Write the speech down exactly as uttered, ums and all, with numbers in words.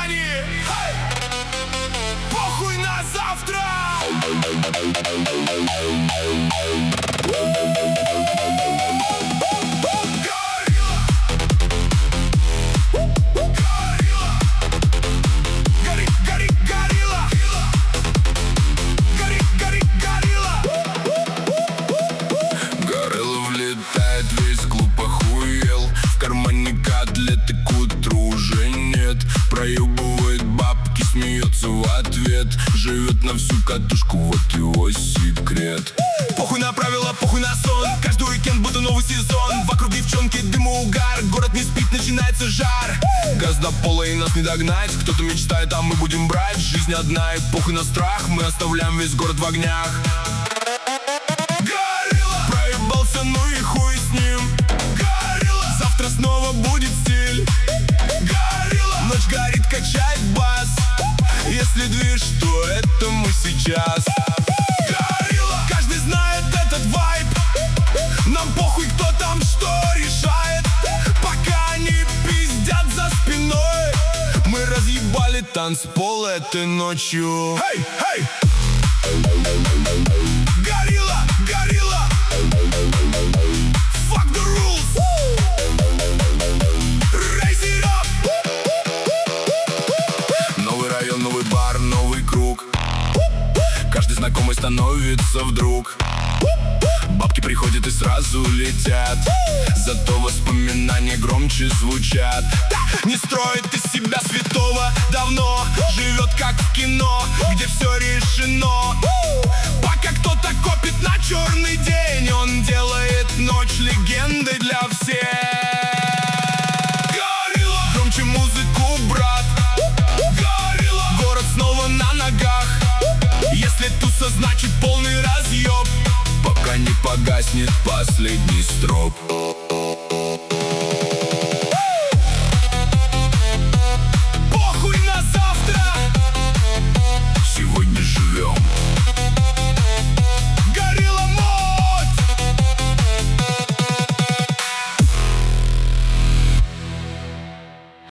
воспоминаний. Похуй на завтра. Проебывает бабки, смеется в ответ. Живет на всю катушку, вот его секрет. Похуй на правила, похуй на сон. Каждый уикенд будто новый сезон. Вокруг девчонки, дым и угар. Город не спит, начинается жар. Газ до пола и нас не догнать. Кто-то мечтает, а мы будем брать. Жизнь одна и похуй на страх. Мы оставляем весь город в огнях. Горилла! Проебался, ну и хуй с ним. Горилла! Завтра снова будет стиль. Горилла! Ночь горит, качает бас. Если движ, то это мы сейчас. Горилла! Каждый знает этот вайб. Нам похуй, кто там что решает. Пока они пиздят за спиной, мы разъебали танцпол этой ночью. Hey, hey! Горилла! Горилла! Fuck the rules! Raise it up! Новый район, новый бар, новый круг. Каждый знакомый становится вдруг. Бабки приходят и сразу летят. Зато воспоминания громче звучат. Не строит из себя святого давно. Живет как в кино, где все решено. Пока кто-то копит на черный день, он делает ночь легендой для всех. Горилла! Громче музыку, брат. Горилла! Город снова на ногах. Если туса, значит полный разъеб, пока не погаснет последний строп.